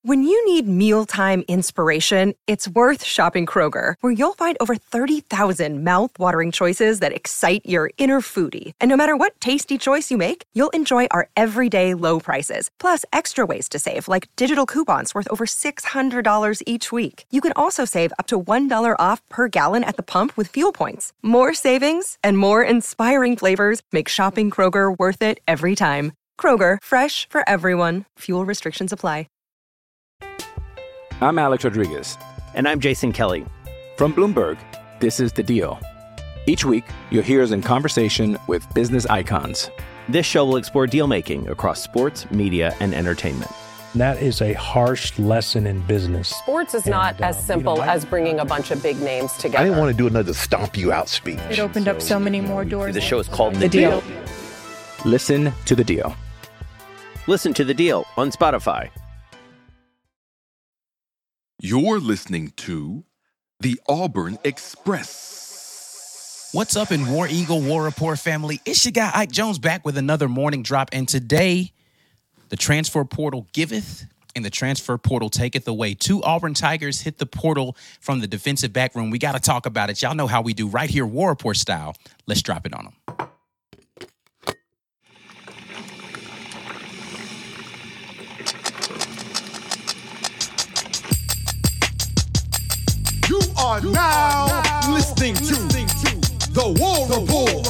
When you need mealtime inspiration, it's worth shopping Kroger, where you'll find over 30,000 mouth-watering choices that excite your inner foodie. And no matter what tasty choice you make, you'll enjoy our everyday low prices, plus extra ways to save, like digital coupons worth over $600 each week. You can also save up to $1 off per gallon at the pump with fuel points. More savings and more inspiring flavors make shopping Kroger worth it every time. Kroger, fresh for everyone. Fuel restrictions apply. I'm Alex Rodriguez. And I'm Jason Kelly. From Bloomberg, this is The Deal. Each week, you'll hear us in conversation with business icons. This show will explore deal-making across sports, media, and entertainment. That is a harsh lesson in business. Sports is not as simple as bringing a bunch of big names together. I didn't want to do another stomp you out speech. It opened up so many more doors. The show is called The Deal. Listen to The Deal. Listen to The Deal on Spotify. You're listening to the Auburn Express. What's up in War Eagle, War Report family? It's your guy Ike Jones back with another morning drop. And today, the transfer portal giveth and the transfer portal taketh away. 2 Auburn Tigers hit the portal from the defensive back room. We got to talk about it. Y'all know how we do right here, War Report style. Let's drop it on them. You are now listening to the War Report.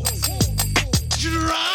Drop!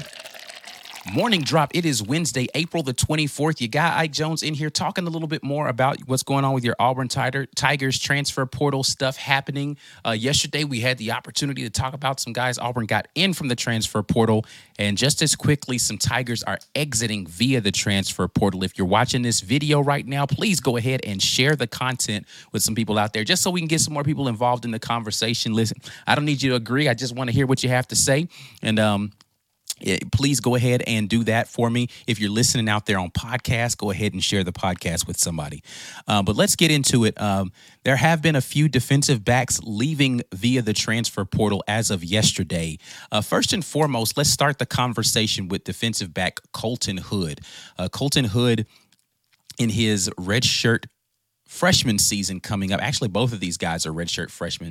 Morning drop. It is Wednesday, April the 24th. You got Ike Jones in here talking a little bit more about what's going on with your Auburn Tigers transfer portal stuff happening. Yesterday, we had the opportunity to talk about some guys Auburn got in from the transfer portal. And just as quickly, some Tigers are exiting via the transfer portal. If you're watching this video right now, please go ahead and share the content with some people out there just so we can get some more people involved in the conversation. Listen, I don't need you to agree. I just want to hear what you have to say. And, please go ahead and do that for me. If you're listening out there on podcast, go ahead and share the podcast with somebody. But let's get into it. There have been a few defensive backs leaving via the transfer portal as of yesterday. First and foremost, let's start the conversation with defensive back Colton Hood. Colton Hood, in his redshirt freshman season coming up. Actually, both of these guys are redshirt freshmen.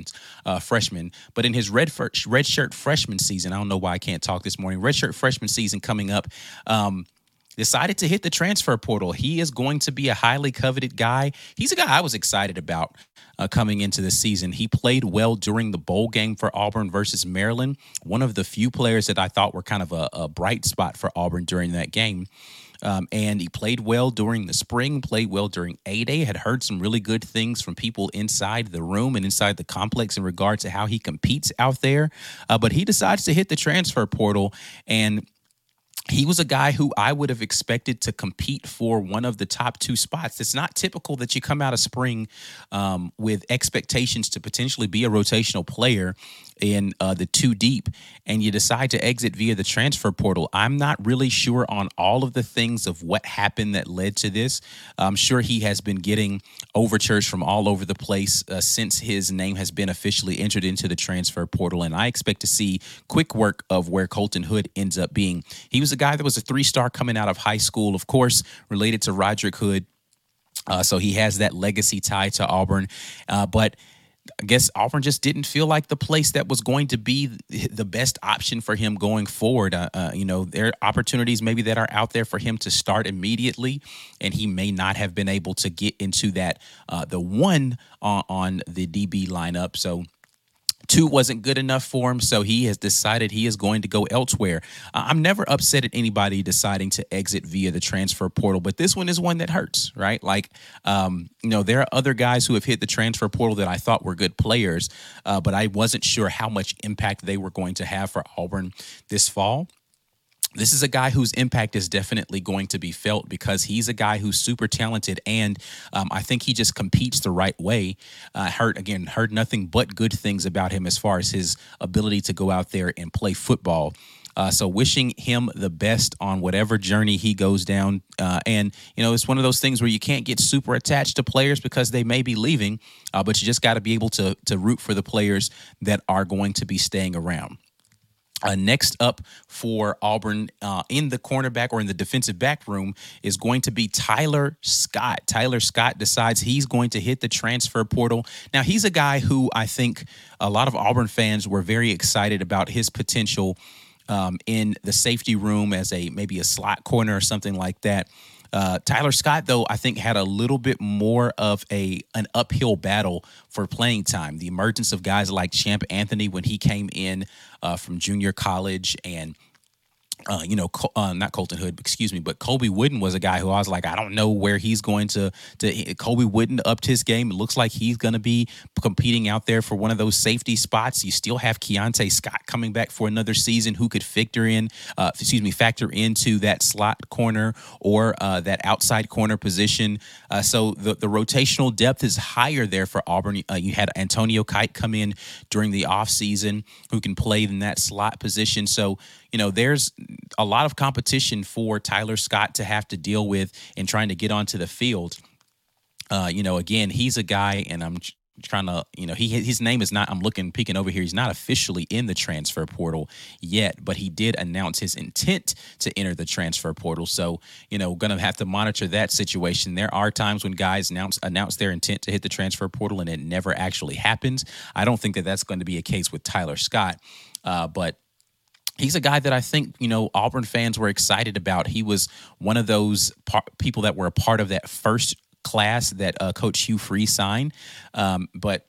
But in his redshirt freshman season, I don't know why I can't talk this morning. Redshirt freshman season coming up. Decided to hit the transfer portal. He is going to be a highly coveted guy. He's a guy I was excited about coming into the season. He played well during the bowl game for Auburn versus Maryland. One of the few players that I thought were kind of a bright spot for Auburn during that game. And he played well during the spring, played well during A-Day, had heard some really good things from people inside the room and inside the complex in regards to how he competes out there. But he decides to hit the transfer portal, and he was a guy who I would have expected to compete for one of the top 2 spots. It's not typical that you come out of spring with expectations to potentially be a rotational player in the 2 deep, and you decide to exit via the transfer portal. I'm not really sure on all of the things of what happened that led to this. I'm sure he has been getting overtures from all over the place since his name has been officially entered into the transfer portal, and I expect to see quick work of where Colton Hood ends up being. He was a guy that was a 3-star coming out of high school, of course, related to Roderick Hood. So he has that legacy tie to Auburn. But I guess Auburn just didn't feel like the place that was going to be the best option for him going forward. There are opportunities maybe that are out there for him to start immediately, and he may not have been able to get into that, the 1 on the DB lineup. So 2 wasn't good enough for him, so he has decided he is going to go elsewhere. I'm never upset at anybody deciding to exit via the transfer portal, but this one is one that hurts, right? Like, there are other guys who have hit the transfer portal that I thought were good players, but I wasn't sure how much impact they were going to have for Auburn this fall. This is a guy whose impact is definitely going to be felt because he's a guy who's super talented, and I think he just competes the right way. Heard nothing but good things about him as far as his ability to go out there and play football. So wishing him the best on whatever journey he goes down. It's one of those things where you can't get super attached to players because they may be leaving, but you just got to be able to root for the players that are going to be staying around. Next up for Auburn in the cornerback or in the defensive back room is going to be Tyler Scott. Tyler Scott decides he's going to hit the transfer portal. Now, he's a guy who I think a lot of Auburn fans were very excited about his potential in the safety room as maybe a slot corner or something like that. Tyler Scott, though, I think had a little bit more of an uphill battle for playing time. The emergence of guys like Champ Anthony when he came in from junior college and not Colton Hood, excuse me, but Colby Wooden was a guy who I was like, I don't know where he's going to Colby Wooden upped his game. It looks like he's going to be competing out there for one of those safety spots. You still have Keontae Scott coming back for another season who could factor into that slot corner or that outside corner position. So the rotational depth is higher there for Auburn. You had Antonio Kite come in during the offseason who can play in that slot position. So, there's a lot of competition for Tyler Scott to have to deal with in trying to get onto the field. Again, he's a guy, and I'm trying to, his name is not, I'm peeking over here. He's not officially in the transfer portal yet, but he did announce his intent to enter the transfer portal. So, going to have to monitor that situation. There are times when guys announce their intent to hit the transfer portal and it never actually happens. I don't think that that's going to be a case with Tyler Scott, but he's a guy that I think, Auburn fans were excited about. He was one of those people that were a part of that first class that Coach Hugh Freeze signed. But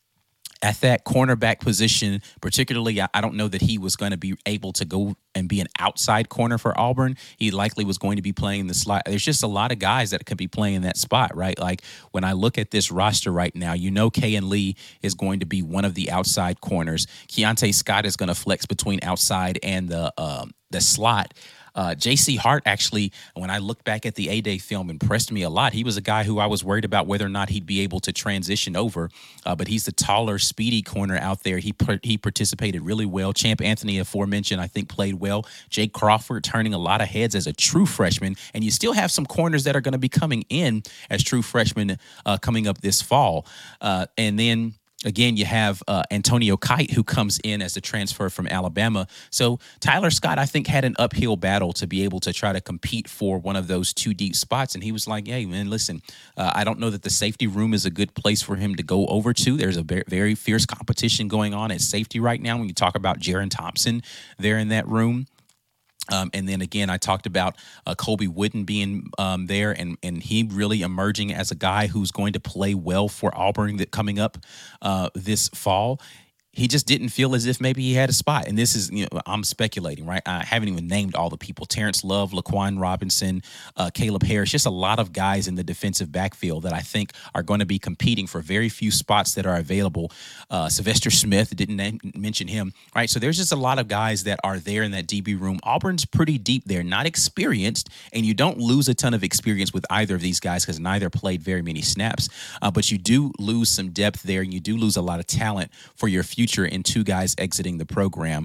at that cornerback position, particularly, I don't know that he was going to be able to go and be an outside corner for Auburn. He likely was going to be playing the slot. There's just a lot of guys that could be playing that spot, right? Like when I look at this roster right now, Kayan Lee is going to be one of the outside corners. Keontae Scott is going to flex between outside and the slot. J.C. Hart, actually, when I looked back at the A-Day film, impressed me a lot. He was a guy who I was worried about whether or not he'd be able to transition over, but he's the taller, speedy corner out there. He participated really well. Champ Anthony, aforementioned, I think played well. Jake Crawford turning a lot of heads as a true freshman, and you still have some corners that are going to be coming in as true freshmen coming up this fall. And then again, you have Antonio Kite, who comes in as a transfer from Alabama. So Tyler Scott, I think, had an uphill battle to be able to try to compete for one of those two deep spots. And he was like, hey, man, listen, I don't know that the safety room is a good place for him to go over to. There's a very fierce competition going on at safety right now when you talk about Jaron Thompson there in that room. And then again, I talked about Colby Wooden being there and he really emerging as a guy who's going to play well for Auburn coming up this fall. He just didn't feel as if maybe he had a spot. And this is, I'm speculating, right? I haven't even named all the people. Terrence Love, Laquan Robinson, Caleb Harris, just a lot of guys in the defensive backfield that I think are going to be competing for very few spots that are available. Sylvester Smith, didn't mention him, right? So there's just a lot of guys that are there in that DB room. Auburn's pretty deep there, not experienced, and you don't lose a ton of experience with either of these guys because neither played very many snaps, but you do lose some depth there, and you do lose a lot of talent for your future in two guys exiting the program.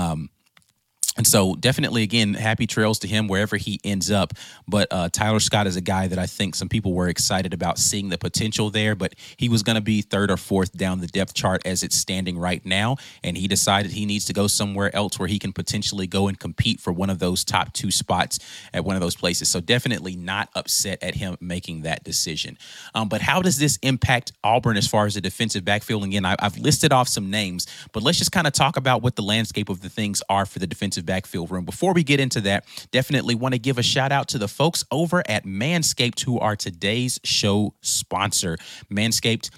And so definitely, again, happy trails to him wherever he ends up. But Tyler Scott is a guy that I think some people were excited about seeing the potential there, but he was going to be third or fourth down the depth chart as it's standing right now. And he decided he needs to go somewhere else where he can potentially go and compete for one of those top two spots at one of those places. So definitely not upset at him making that decision. But how does this impact Auburn as far as the defensive backfield? Again, I've listed off some names, but let's just kind of talk about what the landscape of the things are for the defensive backfield room. Before we get into that, definitely want to give a shout out to the folks over at Manscaped, who are today's show sponsor. Manscaped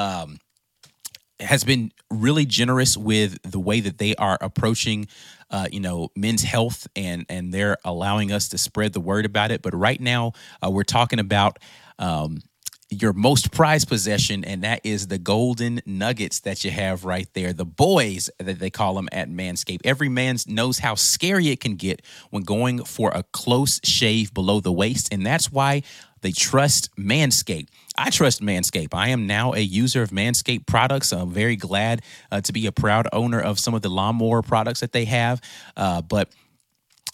has been really generous with the way that they are approaching men's health, and they're allowing us to spread the word about it. But right now, we're talking about your most prized possession, and that is the golden nuggets that you have right there. The boys, that they call them at Manscaped. Every man knows how scary it can get when going for a close shave below the waist, and that's why they trust Manscaped. I trust Manscaped. I am now a user of Manscaped products. I'm very glad to be a proud owner of some of the lawnmower products that they have. But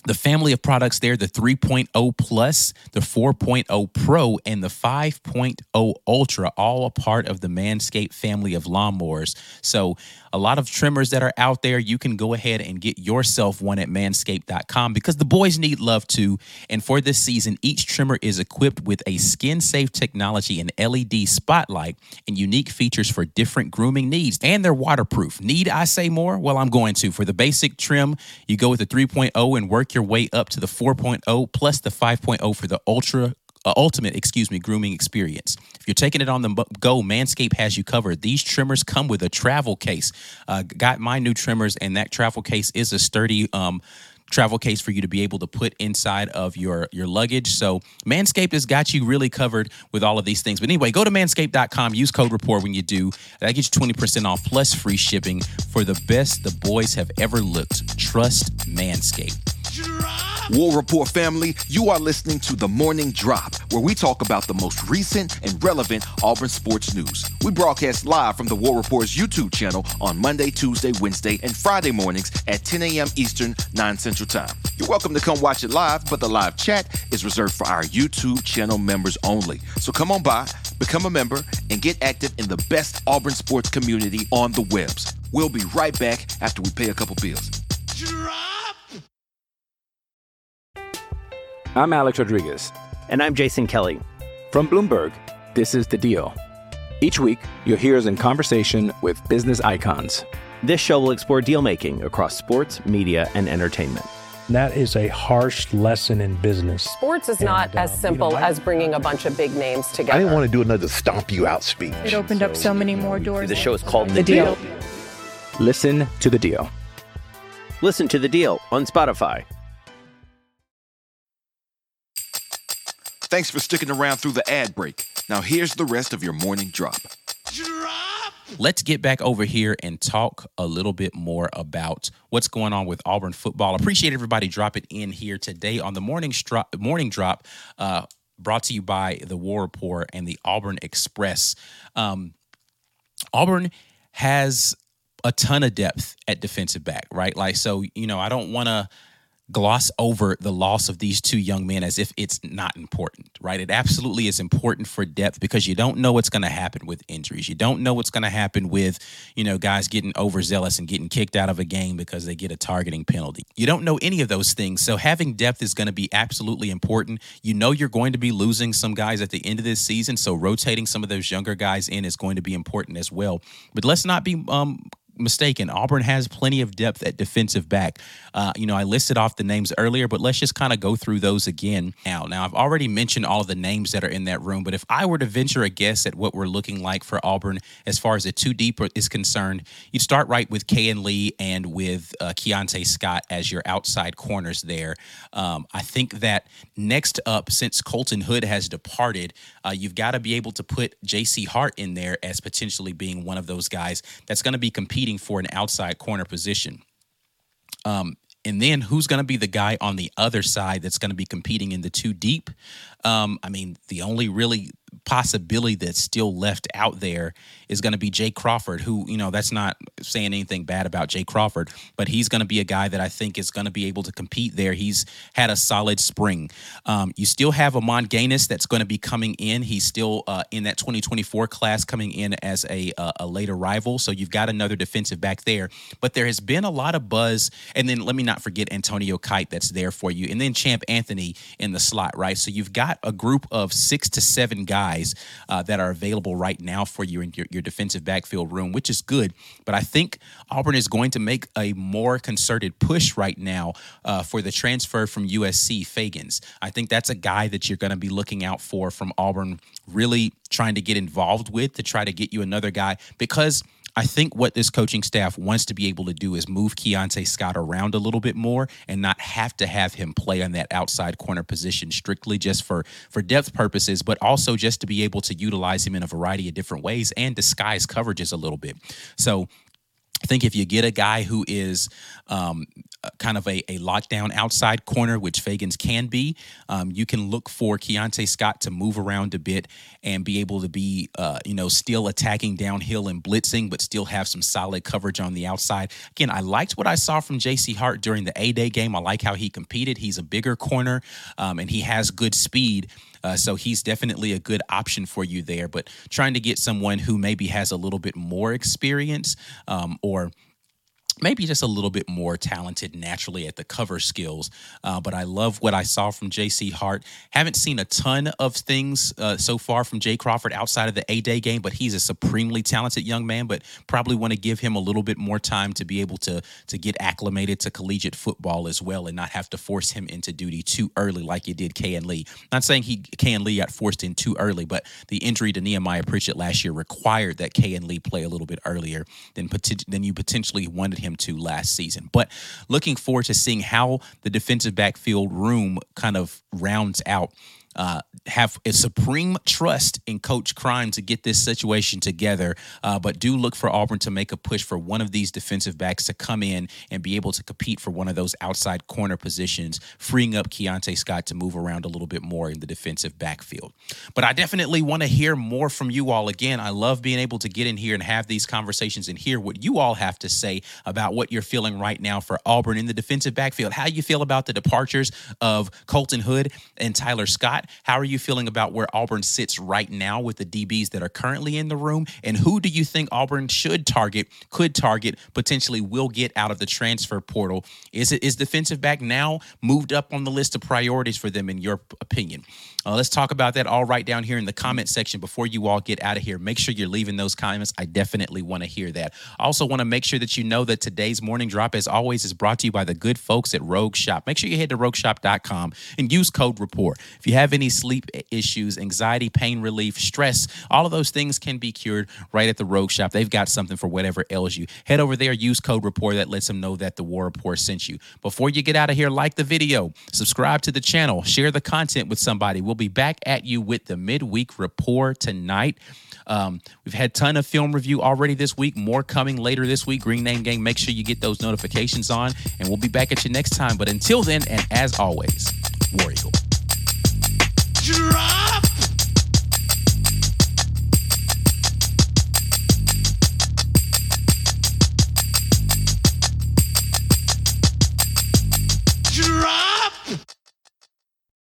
The family of products there, the 3.0 Plus, the 4.0 Pro, and the 5.0 Ultra, all a part of the Manscaped family of lawnmowers. So a lot of trimmers that are out there, you can go ahead and get yourself one at manscaped.com because the boys need love too. And for this season, each trimmer is equipped with a skin-safe technology and LED spotlight and unique features for different grooming needs. And they're waterproof. Need I say more? Well, I'm going to. For the basic trim, you go with the 3.0 and work your way up to the 4.0 plus the 5.0 for the ultimate grooming experience. If you're taking it on the go, Manscaped has you covered. These trimmers come with a travel case. Got my new trimmers, and that travel case is a sturdy travel case for you to be able to put inside of your luggage. So Manscaped has got you really covered with all of these things. But anyway, go to manscaped.com, use code REPORT when you do. That gets you 20% off plus free shipping for the best the boys have ever looked. Trust Manscaped. War Report family, you are listening to The Morning Drop, where we talk about the most recent and relevant Auburn sports news. We broadcast live from the War Report's YouTube channel on Monday, Tuesday, Wednesday, and Friday mornings at 10 a.m. Eastern, 9 Central Time. You're welcome to come watch it live, but the live chat is reserved for our YouTube channel members only. So come on by, become a member, and get active in the best Auburn sports community on the webs. We'll be right back after we pay a couple bills. I'm Alex Rodriguez. And I'm Jason Kelly. From Bloomberg, this is The Deal. Each week, you'll hear us in conversation with business icons. This show will explore deal-making across sports, media, and entertainment. That is a harsh lesson in business. Sports is not as simple as bringing a bunch of big names together. I didn't want to do another stomp you out speech. It opened up so many more doors. The show is called The Deal. Listen to The Deal. Listen to The Deal on Spotify. Thanks for sticking around through the ad break. Now here's the rest of your morning drop. Let's get back over here and talk a little bit more about what's going on with Auburn football. Appreciate everybody dropping in here today on the morning drop, brought to you by the War Report and the Auburn Express. Auburn has a ton of depth at defensive back, right? Like, so, I don't want to gloss over the loss of these two young men as if it's not important, right? It absolutely is important for depth because you don't know what's going to happen with injuries. You don't know what's going to happen with, guys getting overzealous and getting kicked out of a game because they get a targeting penalty. You don't know any of those things. So having depth is going to be absolutely important. You're going to be losing some guys at the end of this season. So rotating some of those younger guys in is going to be important as well. But let's not be mistaken. Auburn has plenty of depth at defensive back. I listed off the names earlier, but let's just kind of go through those again now. Now, I've already mentioned all of the names that are in that room, but if I were to venture a guess at what we're looking like for Auburn as far as the two deep is concerned, you'd start right with Kayin Lee and with Keontae Scott as your outside corners there. I think that next up, since Colton Hood has departed, you've got to be able to put J.C. Hart in there as potentially being one of those guys that's going to be competing for an outside corner position. And then who's going to be the guy on the other side that's going to be competing in the two deep? The only really possibility that's still left out there is going to be Jay Crawford, who, that's not saying anything bad about Jay Crawford, but he's going to be a guy that I think is going to be able to compete there. He's had a solid spring. You still have Amon Gaines that's going to be coming in. He's still in that 2024 class coming in as a late arrival. So you've got another defensive back there, but there has been a lot of buzz. And then let me not forget Antonio Kite that's there for you. And then Champ Anthony in the slot, right? So you've got a group of 6 to 7 guys that are available right now for you in your defensive backfield room, which is good. But I think Auburn is going to make a more concerted push right now for the transfer from USC, Fagans. I think that's a guy that you're going to be looking out for from Auburn, really trying to get involved with to try to get you another guy, because I think what this coaching staff wants to be able to do is move Keontae Scott around a little bit more and not have to have him play on that outside corner position strictly just for depth purposes, but also just to be able to utilize him in a variety of different ways and disguise coverages a little bit. So I think if you get a guy who is kind of a lockdown outside corner, which Fagans can be, you can look for Keionte Scott to move around a bit and be able to be, still attacking downhill and blitzing, but still have some solid coverage on the outside. Again, I liked what I saw from J.C. Hart during the A-Day game. I like how he competed. He's a bigger corner, and he has good speed. So he's definitely a good option for you there. But trying to get someone who maybe has a little bit more experience or maybe just a little bit more talented naturally at the cover skills. But I love what I saw from J.C. Hart. Haven't seen a ton of things so far from Jay Crawford outside of the A-Day game, but he's a supremely talented young man, but probably want to give him a little bit more time to be able to get acclimated to collegiate football as well and not have to force him into duty too early like you did Kayin Lee. Not saying Kayin Lee got forced in too early, but the injury to Nehemiah Pritchett last year required that Kayin Lee play a little bit earlier than you potentially wanted him to last season. But looking forward to seeing how the defensive backfield room kind of rounds out. Have a supreme trust in Coach Crime to get this situation together, but do look for Auburn to make a push for one of these defensive backs to come in and be able to compete for one of those outside corner positions, freeing up Keionte Scott to move around a little bit more in the defensive backfield. But I definitely want to hear more from you all. Again, I love being able to get in here and have these conversations and hear what you all have to say about what you're feeling right now for Auburn in the defensive backfield. How you feel about the departures of Colton Hood and Tyler Scott? How are you feeling about where Auburn sits right now with the DBs that are currently in the room? And who do you think Auburn could target, potentially will get out of the transfer portal? Is defensive back now moved up on the list of priorities for them, in your opinion? Let's talk about that all right down here in the comment section before you all get out of here. Make sure you're leaving those comments. I definitely want to hear that. I also want to make sure that you know that today's Morning Drop, as always, is brought to you by the good folks at Rogue Shop. Make sure you head to RogueShop.com and use code REPORT. If you have any sleep issues, anxiety, pain relief, stress, all of those things can be cured right at the Rogue Shop. They've got something for whatever ails you. Head over there, use code REPORT. That lets them know that the War Report sent you. Before you get out of here, like the video, subscribe to the channel, share the content with somebody. We'll be back at you with the midweek report tonight. We've had a ton of film review already this week. More coming later this week. Green Name Gang, make sure you get those notifications on, and we'll be back at you next time. But until then, and as always, War Eagle. Drop! Drop!